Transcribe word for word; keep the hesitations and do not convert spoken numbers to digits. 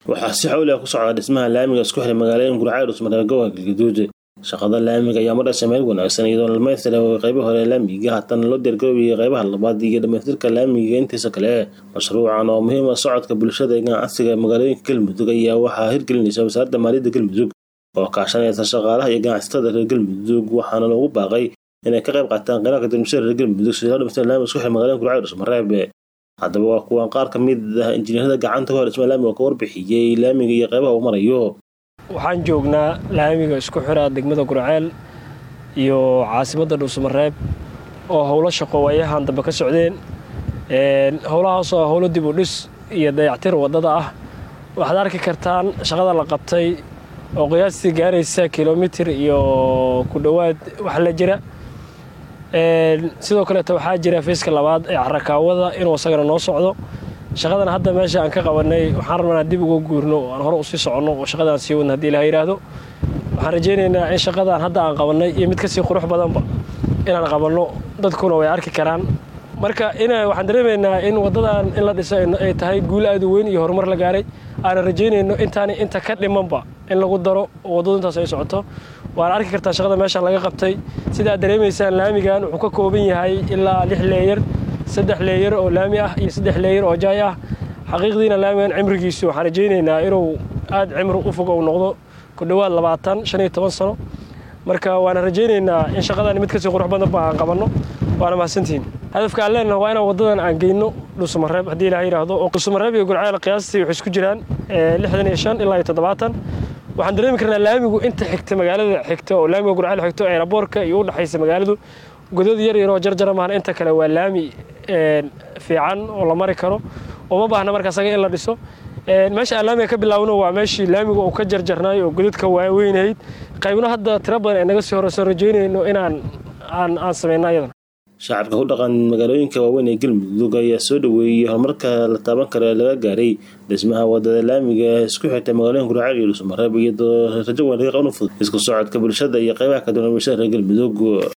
waxaa si xawli ah ku socda dhismaha laamiga isku xiray magaalooyinka Gurceel iyo gobolka Galgaduud. Shaqada laamiga ayaa mar sameeyay wanaagsan iyadoo la meeshay qaybo hore laamiga haatan loo dirgoobiyay qaybaha labaad iyo dhamaystirka laamiga intiisa kale. Mashruucan oo muhiim ah socodka bulshada ee ganacsiga magaalooyinka Galmudug ayaa waxaa hirgelinaysa wasaaradda maaliyadda Galmudug oo kaashanaysa shaqaalaha iyo ganacsatada reer Galmudug, waxaana loogu baaqay inay ka qayb qaataan qeybka dhismaha reer Galmudug si loo dhiso laamiga isku xiray magaalooyinka Gurceel iyo Mareeb. Haddaba waa kuwan qaar ka mid ah injineerada gacanta ku dhismaha laamiga oo ka warbixiyay laamiga iyo qaybaha uu marayo. waxaan joognaa laamiga isku xira degmada Gurceel iyo caasimadda Dhuusamareeb oo howlo shaqo wayahan dambe ka socdeen een howlahaas oo howlo dib u dhis iyo dayactir wadada ah. waxaad arki kartaan shaqada la qabtay oo qiyaastii gaaraysa kiiloomitir iyo ku dhawaad wax la jira. een sidoo kale waxaa jira feeska labaad ee carakaawada inuu asagana noo socdo. shaqadan hadda meesha aan ka qabanay waxaan rabnaa dib ugu guurno oo aan hore u sii socono oo shaqadan sii wadna hadii Ilaahay yiraahdo. waxaan rajaynaynaa in shaqadan hadda aan qabanay iyo mid ka sii qurux badanba inaan qabanno dadkuna way arki karaan. marka ina waxaan dareemaynaa in wadadan in la dhisay ay tahay guul aad u weyn iyo horumar la gaaray. aan rajaynayno intaan inta ka dhimanba in lagu daro wadada intaas ay socoto. waan arki kartaa shaqada meesha laga qabtay sida aad dareemaysaan laamigan wuxuu ka kooban yahay ilaa lix leeyar saddex leeyar oo laami ah iyo saddex leeyar oo jaay ah. xaqiiqdiina laamigan cimrigiisu waxaan rajaynaynaa inuu aad cimri u fog u noqdo ku dhawaad labaatan shan iyo toban sano. marka waan rajaynaynaa in shaqadan mid ka sii qurux badan baan qabanno. waana mahadsantiin. hadafka aan leenahay waa inaan wadadan aan geyno Dhuusamareeb hadii Ilaahay yiraahdo oo Dhuusamareeb iyo Gurceel qiyaastii waxay isku jiraan lixdan iyo shan ilaa toddobaatan. waxaan dareemi karnaa laamigu inta xigta magaalada xigta oo laamiga Gurceel xigto ee airportka iyo u dhaxaysa magaaladu godad yar yar oo jarjar ma inta kale waa laami een fiican oo la mari karo oo ma baahna marka asaga in la dhiso. een meesha laamiga ka bilaawno waa meeshii laamiga uu ka jarjarnay oo godadka waaweynayd qaybna hadda tiro badan ee naga soo horeyso rajaynayno inaan aan aan sameeyno. shacabka ku dhaqan magaalooyinka waaweyn ee Galmudug ayaa soo dhaweeyay horumarka la taaban karo laga gaaray dhismaha wadada laamiga isku xirta magaalooyinka Gurceel iyo Dhuusamareeb iyadoo rajo weyn laga qabo isku socodka bulshada iyo qaybaha ka duwan ee Galmudug.